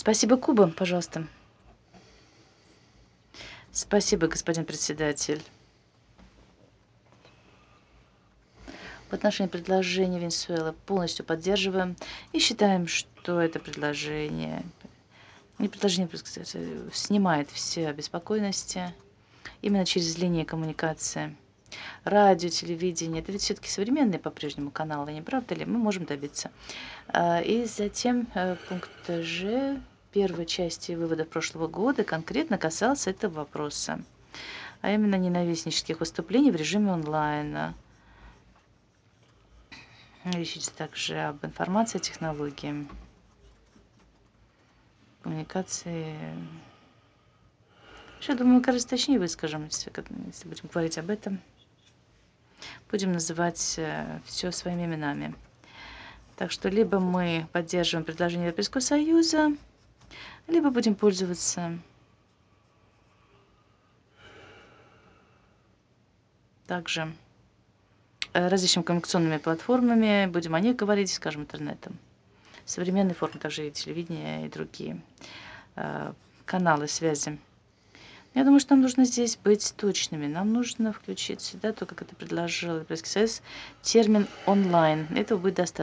Спасибо, Куба, пожалуйста. Спасибо, господин председатель. В отношении предложения Венесуэлы полностью поддерживаем и считаем, что это предложение, не предложение, снимает все обеспокоенности именно через линии коммуникации. Радио, телевидение, это ведь все-таки современные по-прежнему каналы, не правда ли? Мы можем добиться. И затем пункт Ж первой части вывода прошлого года конкретно касался этого вопроса, а именно ненавистнических выступлений в режиме онлайн. Речь идет также об информации, технологии, коммуникации. Еще, думаю, кажется, точнее выскажем, если будем говорить об этом. Будем называть все своими именами. Так что либо мы поддерживаем предложение Европейского Союза, либо будем пользоваться также различными коммуникационными платформами, будем о них говорить, скажем, интернетом. Современные формы, также и телевидение, и другие каналы связи. Я думаю, что нам нужно здесь быть точными. Нам нужно включить сюда, то, как это предложил Европейский Союз, термин онлайн. Этого будет достаточно.